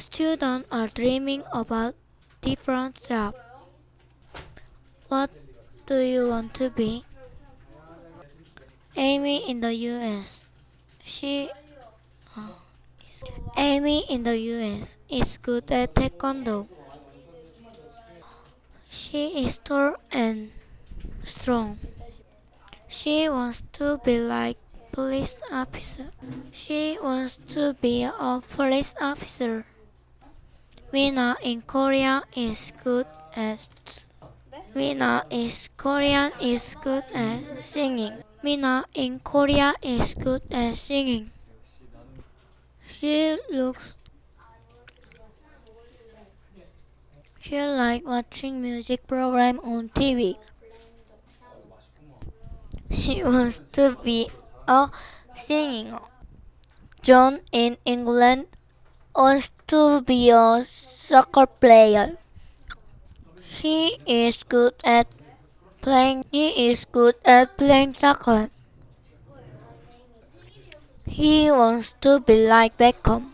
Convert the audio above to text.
Students are dreaming about different jobs. What do you want to be? Amy in the US. She Amy in the US is good at taekwondo. She is tall and strong. She wants to be like police officer. She wants to be a police officer. Mina in Korea is good at Mina is Korean is good at singing. Mina in Korea is good at singing. She looks she like watching music program on TV. She wants to be a singer. John in England wants to be a soccer player. He is good at He is good at playing soccer. He wants to be like Beckham.